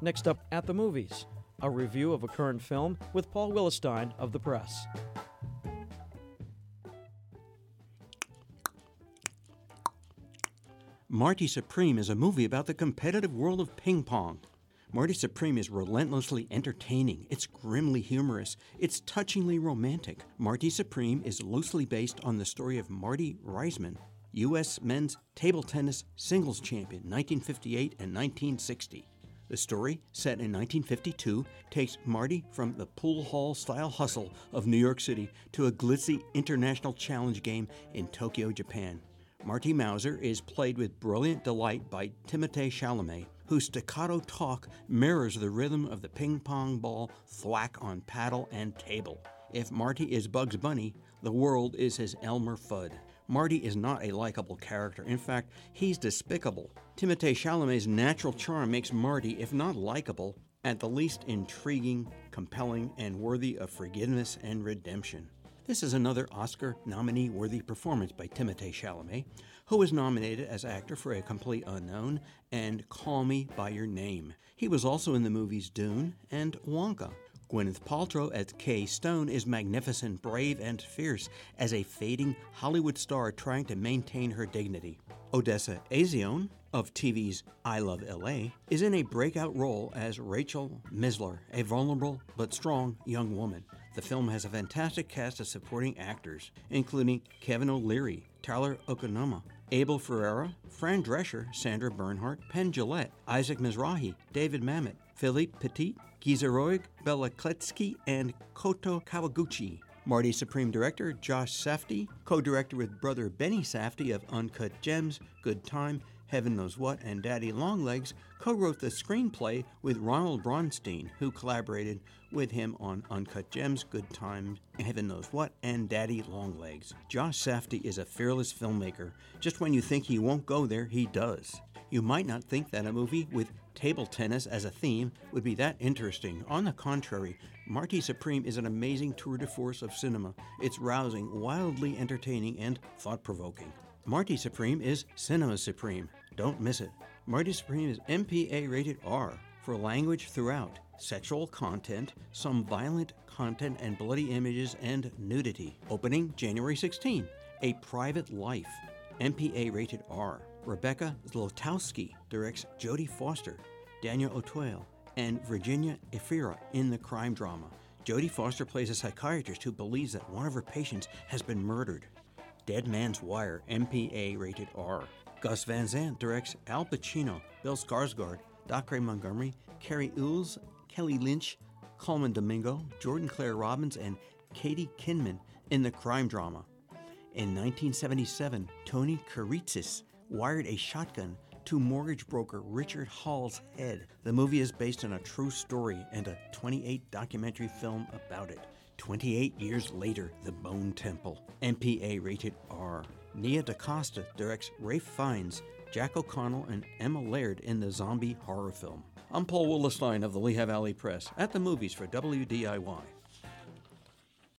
Next up, At the Movies, a review of a current film with Paul Willestein of The Press. Marty Supreme is a movie about the competitive world of ping pong. Marty Supreme is relentlessly entertaining, it's grimly humorous, it's touchingly romantic. Marty Supreme is loosely based on the story of Marty Reisman, U.S. men's table tennis singles champion 1958 and 1960. The story, set in 1952, takes Marty from the pool hall-style hustle of New York City to a glitzy international challenge game in Tokyo, Japan. Marty Mauser is played with brilliant delight by Timothée Chalamet, whose staccato talk mirrors the rhythm of the ping-pong ball thwack on paddle and table. If Marty is Bugs Bunny, the world is his Elmer Fudd. Marty is not a likable character. In fact, he's despicable. Timothée Chalamet's natural charm makes Marty, if not likable, at the least intriguing, compelling, and worthy of forgiveness and redemption. This is another Oscar nominee-worthy performance by Timothée Chalamet, who was nominated as actor for A Complete Unknown and Call Me By Your Name. He was also in the movies Dune and Wonka. Gwyneth Paltrow as Kay Stone is magnificent, brave, and fierce as a fading Hollywood star trying to maintain her dignity. Odessa Azione, of TV's I Love L.A., is in a breakout role as Rachel Misler, a vulnerable but strong young woman. The film has a fantastic cast of supporting actors, including Kevin O'Leary, Tyler Okonoma, Abel Ferrara, Fran Drescher, Sandra Bernhardt, Penn Jillette, Isaac Mizrahi, David Mamet, Philippe Petit, Giza Roig, Bela Kletsky, and Koto Kawaguchi. Marty Supreme director Josh Safdie, co-director with brother Benny Safdie of Uncut Gems, Good Time, Heaven Knows What, and Daddy Longlegs, co-wrote the screenplay with Ronald Bronstein, who collaborated with him on Uncut Gems, Good Time, Heaven Knows What, and Daddy Longlegs. Josh Safdie is a fearless filmmaker. Just when you think he won't go there, he does. You might not think that a movie with table tennis as a theme would be that interesting. On the contrary, Marty Supreme is an amazing tour de force of cinema. It's rousing, wildly entertaining, and thought-provoking. Marty Supreme is Cinema Supreme. Don't miss it. Marty Supreme is MPA rated R for language throughout, sexual content, some violent content and bloody images, and nudity. Opening January 16. A Private Life. MPA rated R. Rebecca Zlotowski directs Jodie Foster, Daniel O'Toole, and Virginia Efira in the crime drama. Jodie Foster plays a psychiatrist who believes that one of her patients has been murdered. Dead Man's Wire, MPA rated R. Gus Van Sant directs Al Pacino, Bill Skarsgård, Dacre Montgomery, Carrie Ells, Kelly Lynch, Coleman Domingo, Jordan Claire Robbins, and Katie Kinman in the crime drama. In 1977, Tony Karitsis wired a shotgun to mortgage broker Richard Hall's head. The movie is based on a true story and a 28 documentary film about it. 28 years later, The Bone Temple, MPA rated R. Nia DaCosta directs Ralph Fiennes, Jack O'Connell, and Emma Laird in the zombie horror film. I'm Paul Willestein of the Lehigh Valley Press, at the movies for WDIY.